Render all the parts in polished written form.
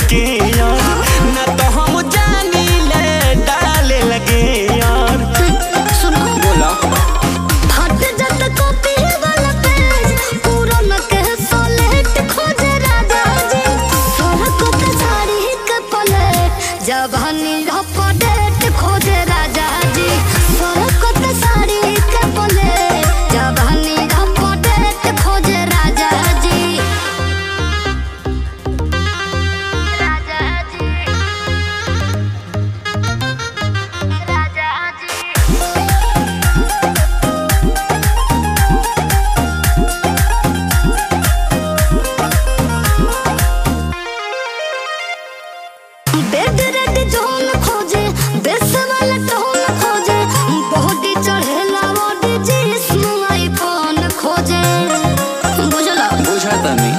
के यार, ना तो हम जानी ले डाले लगे यार। सुनो बोला फट जत कॉपी वाला पेज पूरा न के सोलेट खोजे राजा जी सोना को ते साड़ी के पलेट जवानी लपटेट खोजे राजा जी सोना को ते साड़ी के पलेट जवानी लपटेट खोजे राजा जी राजा जी राजा जी बेड रेड जोन खोजे बेस वाला टोन खोजे बॉडी चढ़ेला बॉडी जिस्म आईफोन खोजे बुझला बुझाता नहीं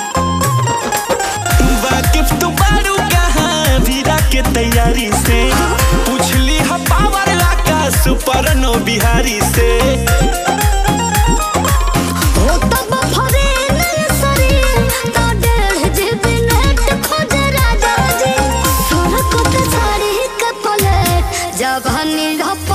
वाकिफ तू बारू कहाँ वीरा के तैयारी से पूछली हा पावर लाका सुपर नो बिहारी से। हो तब फरे नर्सरी तो 1.5 GB नेट खोजे राजा जी सोना को ते साड़ी के पलेट जवानी